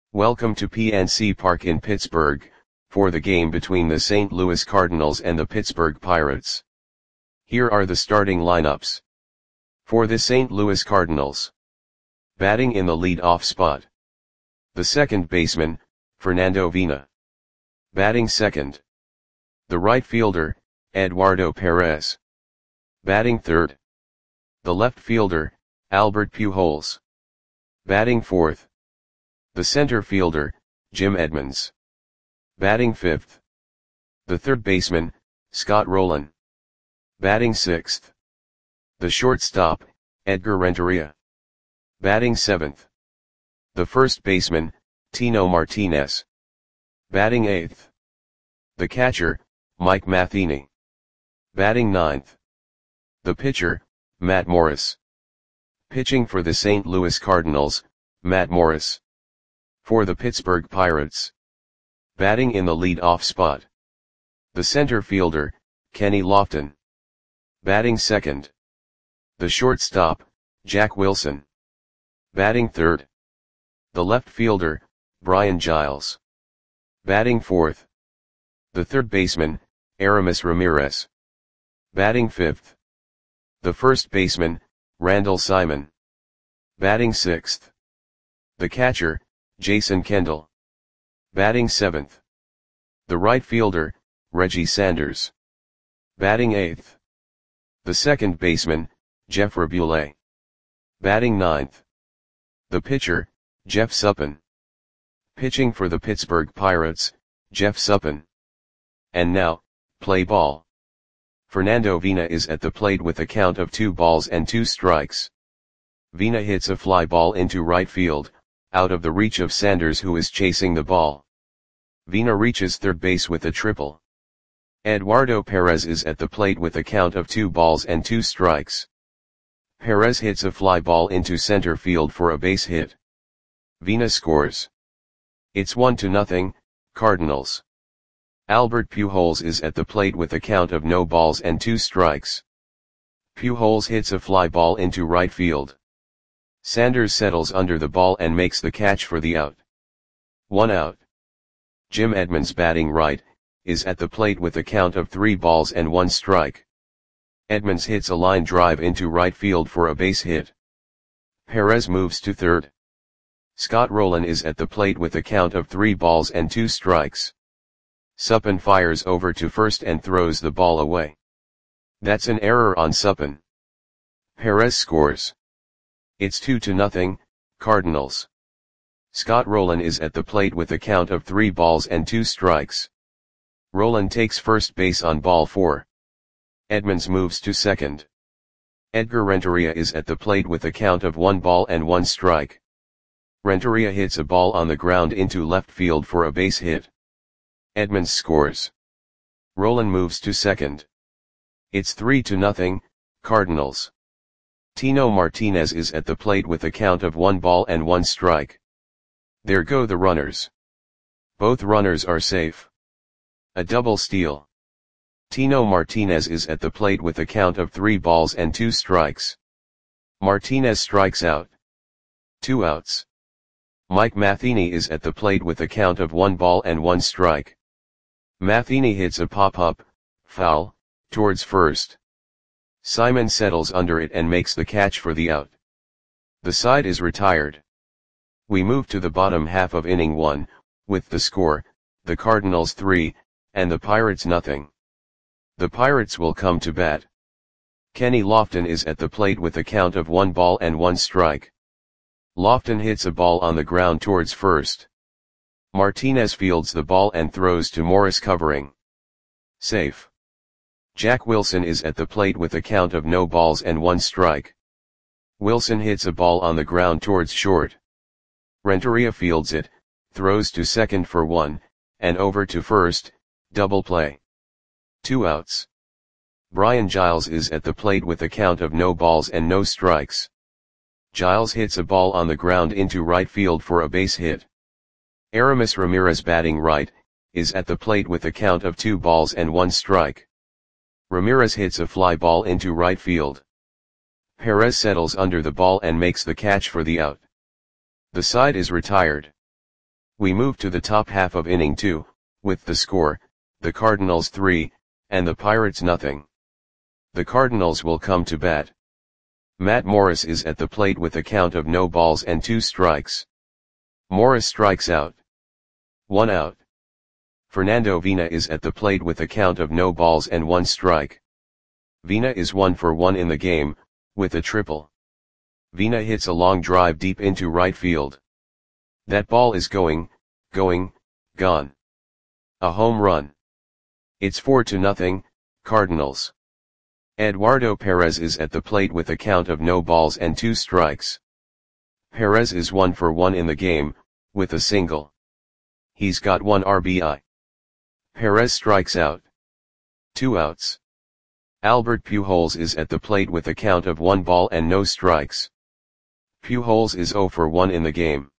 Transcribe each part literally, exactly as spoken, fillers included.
Welcome to P N C Park in Pittsburgh, for the game between the Saint Louis Cardinals and the Pittsburgh Pirates. Here are the starting lineups. For the Saint Louis Cardinals. Batting in the lead-off spot. The second baseman, Fernando Vina. Batting second. The right fielder, Eduardo Perez. Batting third. The left fielder, Albert Pujols. Batting fourth. The center fielder, Jim Edmonds. Batting fifth. The third baseman, Scott Rolen. Batting sixth. The shortstop, Edgar Renteria. Batting seventh. The first baseman, Tino Martinez. Batting eighth. The catcher, Mike Matheny. Batting ninth. The pitcher, Matt Morris. Pitching for the Saint Louis Cardinals, Matt Morris. For the Pittsburgh Pirates. Batting in the lead-off spot. The center fielder, Kenny Lofton. Batting second. The shortstop, Jack Wilson. Batting third. The left fielder, Brian Giles. Batting fourth. The third baseman, Aramis Ramirez. Batting fifth. The first baseman, Randall Simon. Batting sixth. The catcher, Jason Kendall. Batting seventh. The right fielder, Reggie Sanders. Batting eighth. The second baseman, Jeff Raboulet. Batting ninth. The pitcher, Jeff Suppan. Pitching for the Pittsburgh Pirates, Jeff Suppan. And now, play ball. Fernando Vina is at the plate with a count of two balls and two strikes. Vina hits a fly ball into right field, out of the reach of Sanders, who is chasing the ball. Vina reaches third base with a triple. Eduardo Perez is at the plate with a count of two balls and two strikes. Perez hits a fly ball into center field for a base hit. Vina scores. It's one to nothing, Cardinals. Albert Pujols is at the plate with a count of no balls and two strikes. Pujols hits a fly ball into right field. Sanders settles under the ball and makes the catch for the out. One out. Jim Edmonds, batting right, is at the plate with a count of three balls and one strike. Edmonds hits a line drive into right field for a base hit. Perez moves to third. Scott Rolen is at the plate with a count of three balls and two strikes. Suppan fires over to first and throws the ball away. That's an error on Suppan. Perez scores. It's two to nothing, Cardinals. Scott Rolen is at the plate with a count of three balls and two strikes. Rolen takes first base on ball four. Edmonds moves to second. Edgar Renteria is at the plate with a count of one ball and one strike. Renteria hits a ball on the ground into left field for a base hit. Edmonds scores. Rolen moves to second. It's three to nothing, Cardinals. Tino Martinez is at the plate with a count of one ball and one strike. There go the runners. Both runners are safe. A double steal. Tino Martinez is at the plate with a count of three balls and two strikes. Martinez strikes out. Two outs. Mike Matheny is at the plate with a count of one ball and one strike. Matheny hits a pop-up, foul, towards first. Simon settles under it and makes the catch for the out. The side is retired. We move to the bottom half of inning one, with the score, the Cardinals three, and the Pirates nothing. The Pirates will come to bat. Kenny Lofton is at the plate with a count of one ball and one strike. Lofton hits a ball on the ground towards first. Martinez fields the ball and throws to Morris, covering. Safe. Jack Wilson is at the plate with a count of no balls and one strike. Wilson hits a ball on the ground towards short. Renteria fields it, throws to second for one, and over to first, double play. Two outs. Brian Giles is at the plate with a count of no balls and no strikes. Giles hits a ball on the ground into right field for a base hit. Aramis Ramirez, batting right, is at the plate with a count of two balls and one strike. Ramirez hits a fly ball into right field. Perez settles under the ball and makes the catch for the out. The side is retired. We move to the top half of inning two, with the score, the Cardinals three, and the Pirates nothing. The Cardinals will come to bat. Matt Morris is at the plate with a count of no balls and two strikes. Morris strikes out. One out. Fernando Vina is at the plate with a count of no balls and one strike. Vina is one for one in the game, with a triple. Vina hits a long drive deep into right field. That ball is going, going, gone. A home run. It's four to nothing, Cardinals. Eduardo Perez is at the plate with a count of no balls and two strikes. Perez is one for one in the game, with a single. He's got one R B I. Perez strikes out. Two outs. Albert Pujols is at the plate with a count of one ball and no strikes. Pujols is zero for one in the game.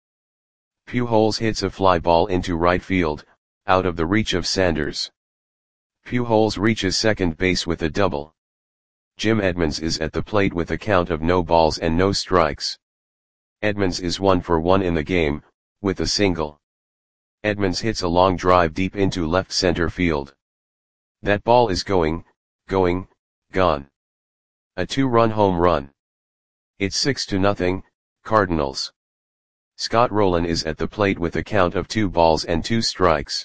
Pujols hits a fly ball into right field, out of the reach of Sanders. Pujols reaches second base with a double. Jim Edmonds is at the plate with a count of no balls and no strikes. Edmonds is one for one in the game, with a single. Edmonds hits a long drive deep into left center field. That ball is going, going, gone. A two-run home run. It's six to nothing, Cardinals. Scott Rolen is at the plate with a count of two balls and two strikes.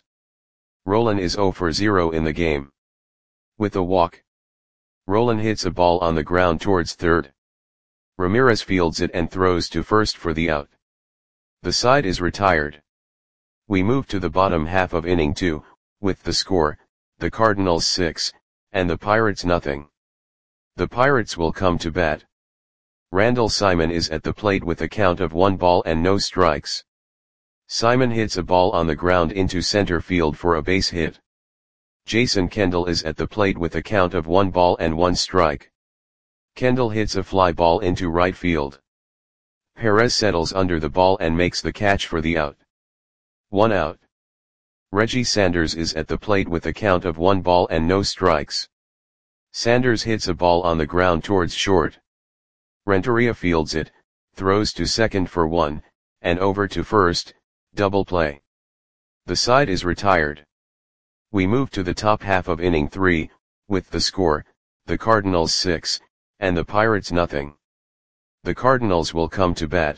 Rolen is zero for zero in the game. With a walk. Rolen hits a ball on the ground towards third. Ramirez fields it and throws to first for the out. The side is retired. We move to the bottom half of inning two, with the score, the Cardinals six, and the Pirates nothing. The Pirates will come to bat. Randall Simon is at the plate with a count of one ball and no strikes. Simon hits a ball on the ground into center field for a base hit. Jason Kendall is at the plate with a count of one ball and one strike. Kendall hits a fly ball into right field. Perez settles under the ball and makes the catch for the out. One out. Reggie Sanders is at the plate with a count of one ball and no strikes. Sanders hits a ball on the ground towards short. Renteria fields it, throws to second for one, and over to first, double play. The side is retired. We move to the top half of inning three, with the score, the Cardinals six, and the Pirates nothing. The Cardinals will come to bat.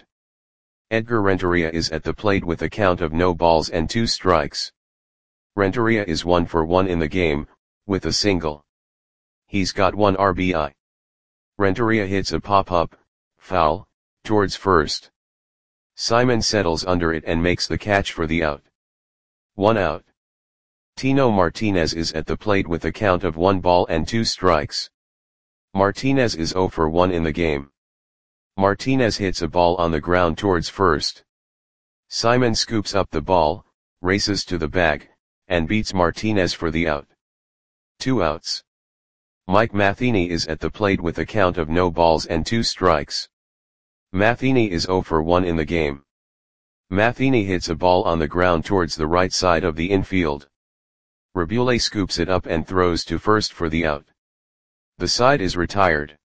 Edgar Renteria is at the plate with a count of no balls and two strikes. Renteria is one for one in the game, with a single. He's got one R B I. Renteria hits a pop-up, foul, towards first. Simon settles under it and makes the catch for the out. One out. Tino Martinez is at the plate with a count of one ball and two strikes. Martinez is zero for one in the game. Martinez hits a ball on the ground towards first. Simon scoops up the ball, races to the bag, and beats Martinez for the out. Two outs. Mike Matheny is at the plate with a count of no balls and two strikes. Matheny is zero for one in the game. Matheny hits a ball on the ground towards the right side of the infield. Rabule scoops it up and throws to first for the out. The side is retired.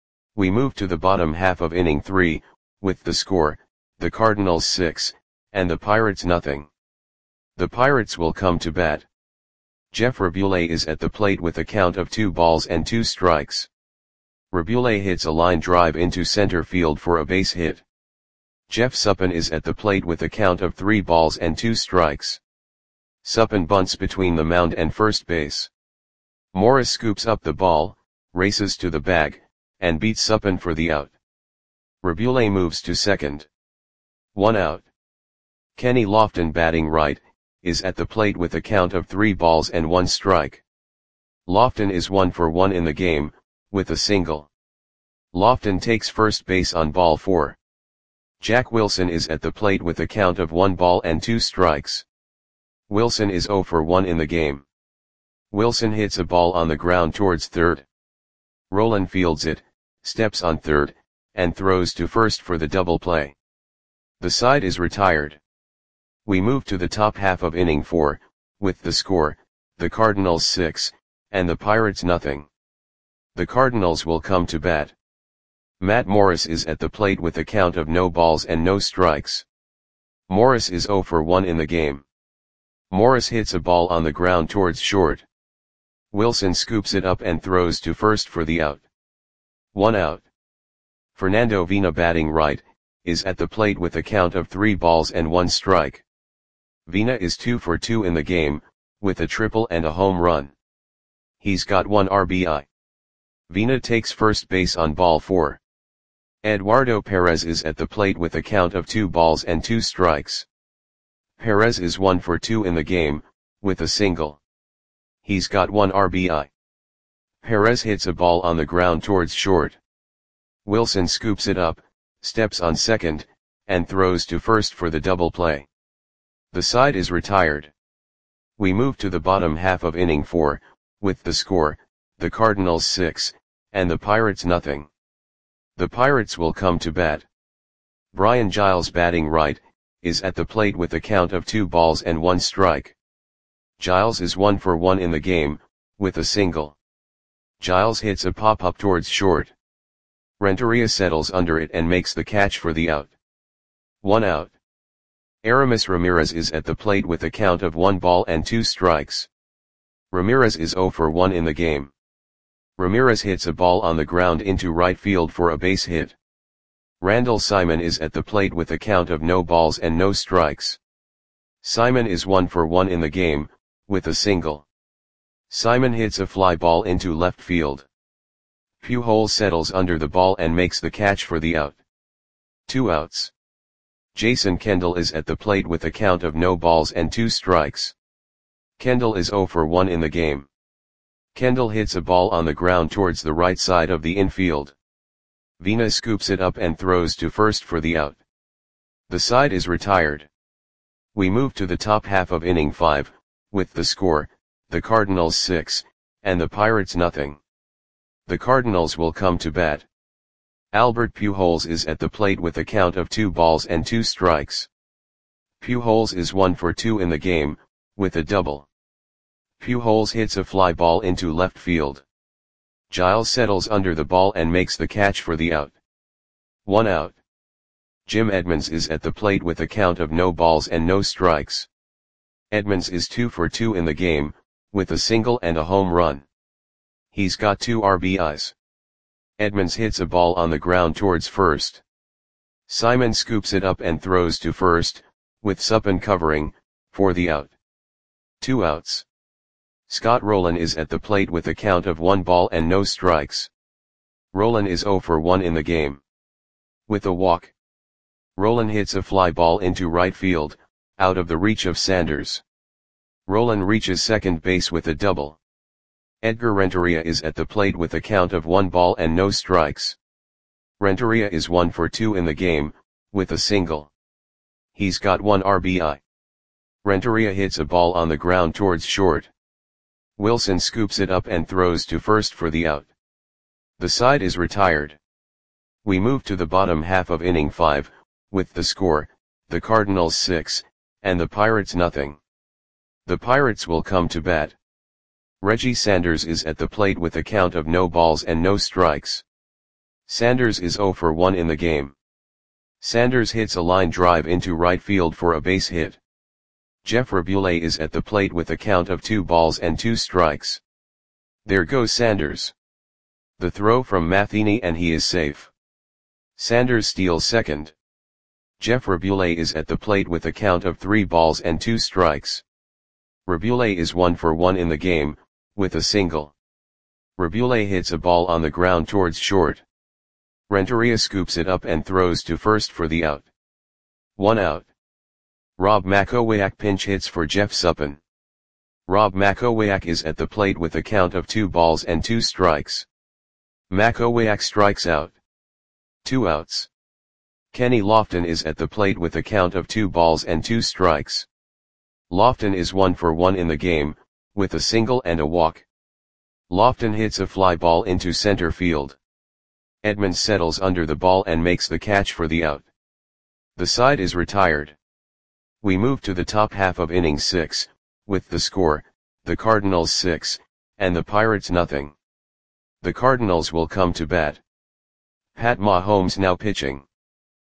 We move to the bottom half of inning three, with the score, the Cardinals six, and the Pirates nothing. The Pirates will come to bat. Jeff Rabule is at the plate with a count of two balls and two strikes. Rabule hits a line drive into center field for a base hit. Jeff Suppan is at the plate with a count of three balls and two strikes. Suppan bunts between the mound and first base. Morris scoops up the ball, races to the bag, and beats Suppan for the out. Rabule moves to second. One out. Kenny Lofton, batting right, is at the plate with a count of three balls and one strike. Lofton is one for one in the game, with a single. Lofton takes first base on ball four. Jack Wilson is at the plate with a count of one ball and two strikes. Wilson is zero for one in the game. Wilson hits a ball on the ground towards third. Rolen fields it, steps on third, and throws to first for the double play. The side is retired. We move to the top half of inning four, with the score, the Cardinals six, and the Pirates nothing. The Cardinals will come to bat. Matt Morris is at the plate with a count of no balls and no strikes. Morris is zero for one in the game. Morris hits a ball on the ground towards short. Wilson scoops it up and throws to first for the out. One out. Fernando Vina, batting right, is at the plate with a count of three balls and one strike. Vina is two for two in the game, with a triple and a home run. He's got one R B I. Vina takes first base on ball four. Eduardo Perez is at the plate with a count of two balls and two strikes. Perez is one for two in the game, with a single. He's got one R B I. Perez hits a ball on the ground towards short. Wilson scoops it up, steps on second, and throws to first for the double play. The side is retired. We move to the bottom half of inning four, with the score, the Cardinals six, and the Pirates nothing. The Pirates will come to bat. Brian Giles, batting right, is at the plate with a count of two balls and one strike. Giles is one for one in the game, with a single. Giles hits a pop-up towards short. Renteria settles under it and makes the catch for the out. One out. Aramis Ramirez is at the plate with a count of one ball and two strikes. Ramirez is zero for one in the game. Ramirez hits a ball on the ground into right field for a base hit. Randall Simon is at the plate with a count of no balls and no strikes. Simon is one for one in the game, with a single. Simon hits a fly ball into left field. Pujols settles under the ball and makes the catch for the out. Two outs. Jason Kendall is at the plate with a count of no balls and two strikes. Kendall is zero for one in the game. Kendall hits a ball on the ground towards the right side of the infield. Vina scoops it up and throws to first for the out. The side is retired. We move to the top half of inning five, with the score, the Cardinals six, and the Pirates nothing. The Cardinals will come to bat. Albert Pujols is at the plate with a count of two balls and two strikes. Pujols is one for two in the game, with a double. Pujols hits a fly ball into left field. Giles settles under the ball and makes the catch for the out. One out. Jim Edmonds is at the plate with a count of no balls and no strikes. Edmonds is two for two in the game, with a single and a home run. He's got two R B Is. Edmonds hits a ball on the ground towards first. Simon scoops it up and throws to first, with Suppan covering, for the out. Two outs. Scott Rowland is at the plate with a count of one ball and no strikes. Rowland is zero for one in the game. With a walk. Rowland hits a fly ball into right field, out of the reach of Sanders. Rowland reaches second base with a double. Edgar Renteria is at the plate with a count of one ball and no strikes. Renteria is one for two in the game, with a single. He's got one R B I. Renteria hits a ball on the ground towards short. Wilson scoops it up and throws to first for the out. The side is retired. We move to the bottom half of inning five, with the score, the Cardinals six, and the Pirates nothing. The Pirates will come to bat. Reggie Sanders is at the plate with a count of no balls and no strikes. Sanders is zero for one in the game. Sanders hits a line drive into right field for a base hit. Jeff Raboulet is at the plate with a count of two balls and two strikes. There goes Sanders. The throw from Matheny and he is safe. Sanders steals second. Jeff Raboulet is at the plate with a count of three balls and two strikes. Raboulet is one for one in the game, with a single. Raboulet hits a ball on the ground towards short. Renteria scoops it up and throws to first for the out. One out. Rob Makowiak pinch hits for Jeff Suppan. Rob Makowiak is at the plate with a count of two balls and two strikes. Makowiak strikes out. Two outs. Kenny Lofton is at the plate with a count of two balls and two strikes. Lofton is one for one in the game, with a single and a walk. Lofton hits a fly ball into center field. Edmonds settles under the ball and makes the catch for the out. The side is retired. We move to the top half of inning six, with the score, the Cardinals six, and the Pirates nothing. The Cardinals will come to bat. Pat Mahomes now pitching.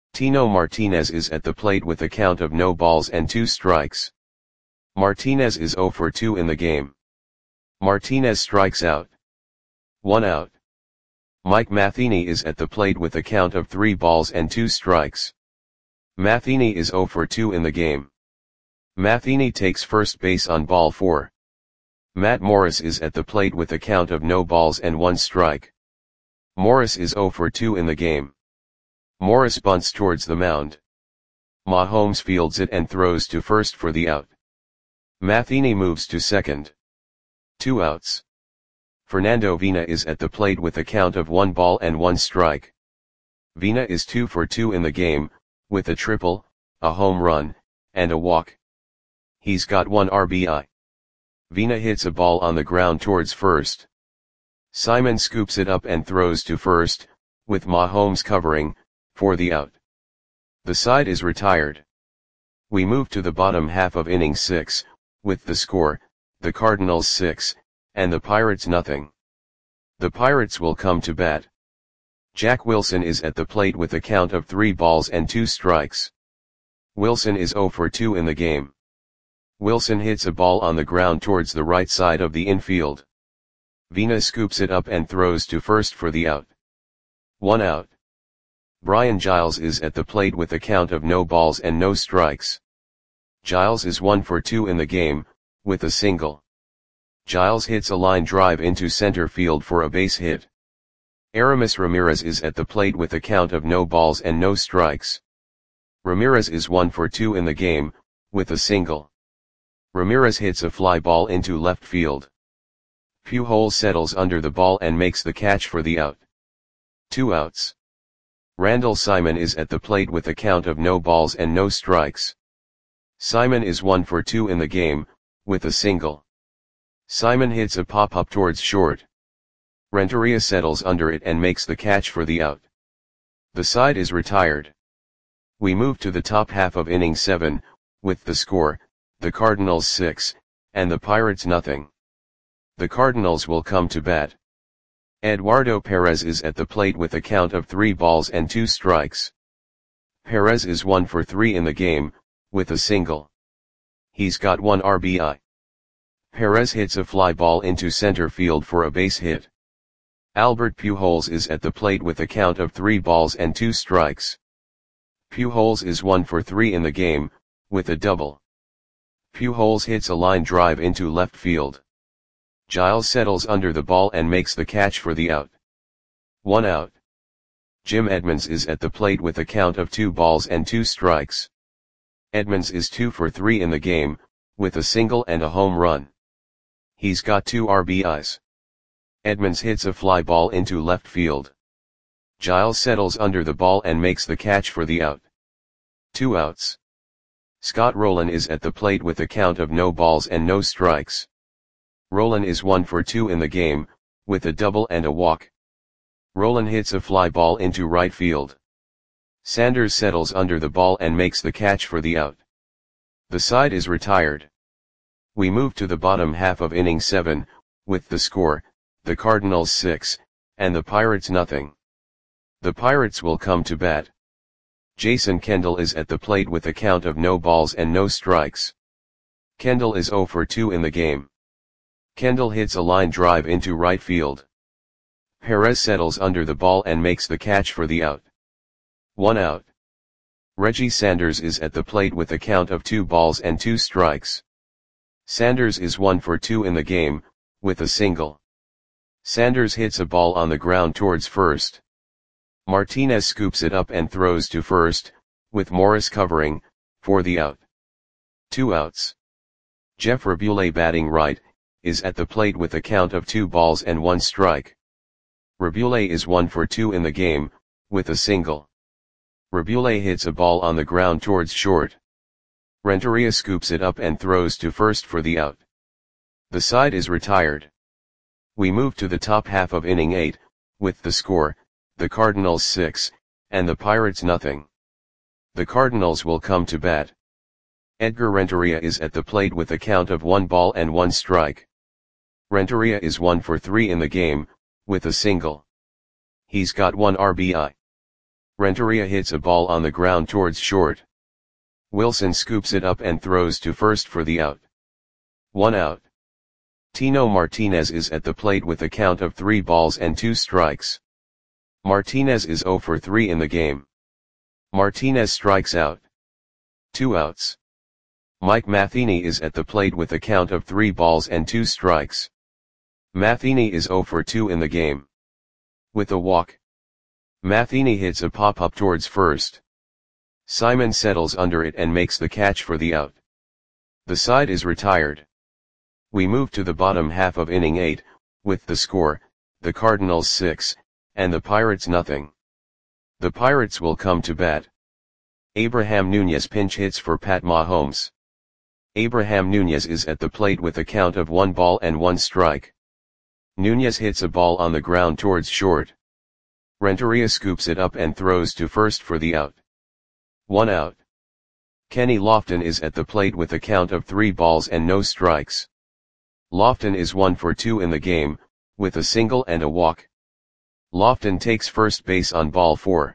Tino Martinez is at the plate with a count of no balls and two strikes. Martinez is zero for two in the game. Martinez strikes out. One out. Mike Matheny is at the plate with a count of three balls and two strikes. Matheny is zero for two in the game. Matheny takes first base on ball four. Matt Morris is at the plate with a count of no balls and one strike. Morris is zero for two in the game. Morris bunts towards the mound. Mahomes fields it and throws to first for the out. Matheny moves to second. Two outs. Fernando Vina is at the plate with a count of one ball and one strike. Vina is two for two in the game, with a triple, a home run, and a walk. He's got one R B I. Vina hits a ball on the ground towards first. Simon scoops it up and throws to first, with Mahomes covering, for the out. The side is retired. We move to the bottom half of inning six, with the score, the Cardinals six, and the Pirates nothing. The Pirates will come to bat. Jack Wilson is at the plate with a count of three balls and two strikes. Wilson is zero for two in the game. Wilson hits a ball on the ground towards the right side of the infield. Vina scoops it up and throws to first for the out. One out. Brian Giles is at the plate with a count of no balls and no strikes. Giles is one for two in the game, with a single. Giles hits a line drive into center field for a base hit. Aramis Ramirez is at the plate with a count of no balls and no strikes. Ramirez is one for two in the game, with a single. Ramirez hits a fly ball into left field. Pujols settles under the ball and makes the catch for the out. Two outs. Randall Simon is at the plate with a count of no balls and no strikes. Simon is one for two in the game, with a single. Simon hits a pop-up towards short. Renteria settles under it and makes the catch for the out. The side is retired. We move to the top half of inning seven, with the score, the Cardinals six, and the Pirates nothing. The Cardinals will come to bat. Eduardo Perez is at the plate with a count of three balls and two strikes. Perez is one for three in the game, with a single. He's got one R B I. Perez hits a fly ball into center field for a base hit. Albert Pujols is at the plate with a count of three balls and two strikes. Pujols is one for three in the game, with a double. Pujols hits a line drive into left field. Giles settles under the ball and makes the catch for the out. One out. Jim Edmonds is at the plate with a count of two balls and two strikes. Edmonds is two for three in the game, with a single and a home run. He's got two R B Is. Edmonds hits a fly ball into left field. Giles settles under the ball and makes the catch for the out. Two outs. Scott Rowland is at the plate with a count of no balls and no strikes. Rowland is one for two in the game, with a double and a walk. Rowland hits a fly ball into right field. Sanders settles under the ball and makes the catch for the out. The side is retired. We move to the bottom half of inning seven, with the score, the Cardinals six, and the Pirates nothing. The Pirates will come to bat. Jason Kendall is at the plate with a count of no balls and no strikes. Kendall is zero for two in the game. Kendall hits a line drive into right field. Perez settles under the ball and makes the catch for the out. One out. Reggie Sanders is at the plate with a count of two balls and two strikes. Sanders is one for two in the game, with a single. Sanders hits a ball on the ground towards first. Martinez scoops it up and throws to first, with Morris covering, for the out. Two outs. Jeff Rabule batting right, is at the plate with a count of two balls and one strike. Rabule is one for two in the game, with a single. Rabule hits a ball on the ground towards short. Renteria scoops it up and throws to first for the out. The side is retired. We move to the top half of inning eight, with the score, the Cardinals six, and the Pirates nothing. The Cardinals will come to bat. Edgar Renteria is at the plate with a count of one ball and one strike. Renteria is one for three in the game, with a single. He's got one R B I. Renteria hits a ball on the ground towards short. Wilson scoops it up and throws to first for the out. One out. Tino Martinez is at the plate with a count of three balls and two strikes. Martinez is zero for three in the game. Martinez strikes out. Two outs. Mike Matheny is at the plate with a count of three balls and two strikes. Matheny is zero for two in the game. With a walk. Matheny hits a pop-up towards first. Simon settles under it and makes the catch for the out. The side is retired. We move to the bottom half of inning eight, with the score, the Cardinals six, and the Pirates nothing. The Pirates will come to bat. Abraham Nunez pinch hits for Pat Mahomes. Abraham Nunez is at the plate with a count of one ball and one strike. Nunez hits a ball on the ground towards short. Renteria scoops it up and throws to first for the out. One out. Kenny Lofton is at the plate with a count of three balls and no strikes. Lofton is one for two in the game, with a single and a walk. Lofton takes first base on ball four.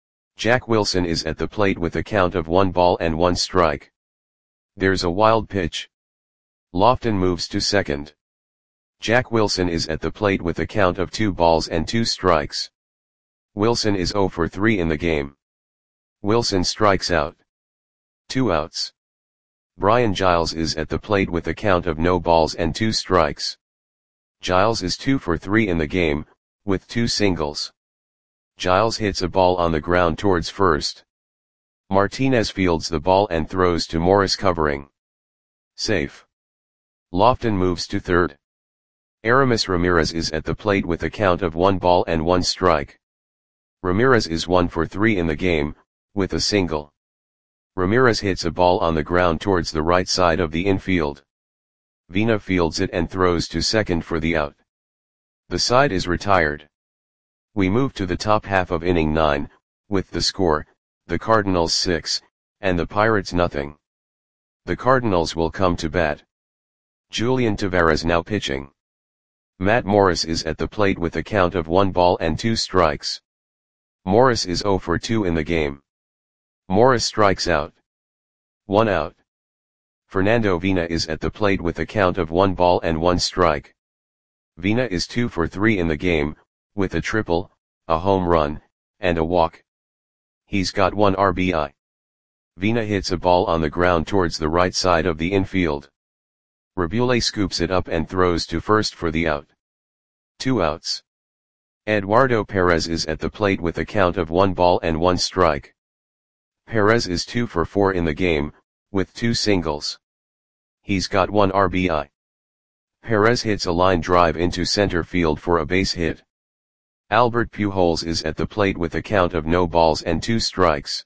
Jack Wilson is at the plate with a count of one ball and one strike. There's a wild pitch. Lofton moves to second. Jack Wilson is at the plate with a count of two balls and two strikes. Wilson is zero for three in the game. Wilson strikes out. Two outs. Brian Giles is at the plate with a count of no balls and two strikes. Giles is two for three in the game, with two singles. Giles hits a ball on the ground towards first. Martinez fields the ball and throws to Morris covering. Safe. Lofton moves to third. Aramis Ramirez is at the plate with a count of one ball and one strike. Ramirez is one for three in the game, with a single. Ramirez hits a ball on the ground towards the right side of the infield. Vina fields it and throws to second for the out. The side is retired. We move to the top half of inning nine, with the score, the Cardinals six, and the Pirates nothing. The Cardinals will come to bat. Julian Tavares now pitching. Matt Morris is at the plate with a count of one ball and two strikes. Morris is zero for two in the game. Morris strikes out. One out. Fernando Vina is at the plate with a count of one ball and one strike. Vina is two for three in the game, with a triple, a home run, and a walk. He's got one R B I. Vina hits a ball on the ground towards the right side of the infield. Rabule scoops it up and throws to first for the out. Two outs. Eduardo Perez is at the plate with a count of one ball and one strike. Perez is two for four in the game, with two singles. He's got one R B I. Perez hits a line drive into center field for a base hit. Albert Pujols is at the plate with a count of no balls and two strikes.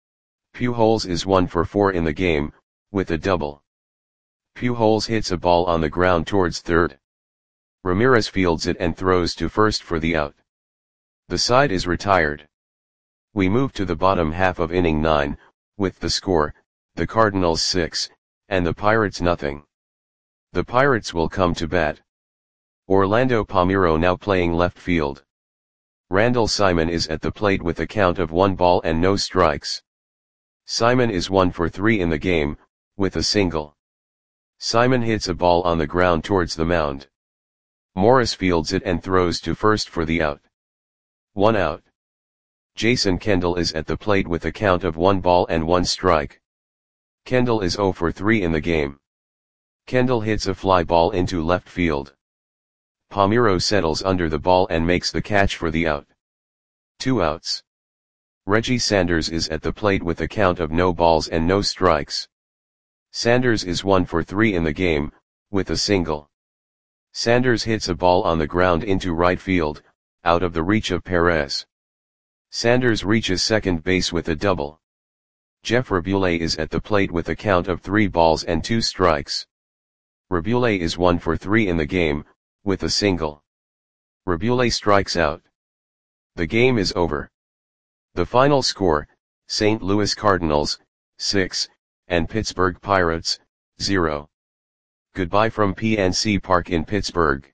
Pujols is one for four in the game, with a double. Pujols hits a ball on the ground towards third. Ramirez fields it and throws to first for the out. The side is retired. We move to the bottom half of inning nine, with the score, the Cardinals six, and the Pirates nothing. The Pirates will come to bat. Orlando Palmeiro now playing left field. Randall Simon is at the plate with a count of one ball and no strikes. Simon is one for three in the game, with a single. Simon hits a ball on the ground towards the mound. Morris fields it and throws to first for the out. One out. Jason Kendall is at the plate with a count of one ball and one strike. Kendall is zero for three in the game. Kendall hits a fly ball into left field. Palmeiro settles under the ball and makes the catch for the out. Two outs. Reggie Sanders is at the plate with a count of no balls and no strikes. Sanders is one for three in the game, with a single. Sanders hits a ball on the ground into right field, out of the reach of Perez. Sanders reaches second base with a double. Jeff Rabule is at the plate with a count of three balls and two strikes. Rabule is one for three in the game, with a single. Rabule strikes out. The game is over. The final score, Saint Louis Cardinals, six, and Pittsburgh Pirates, zero. Goodbye from P N C Park in Pittsburgh.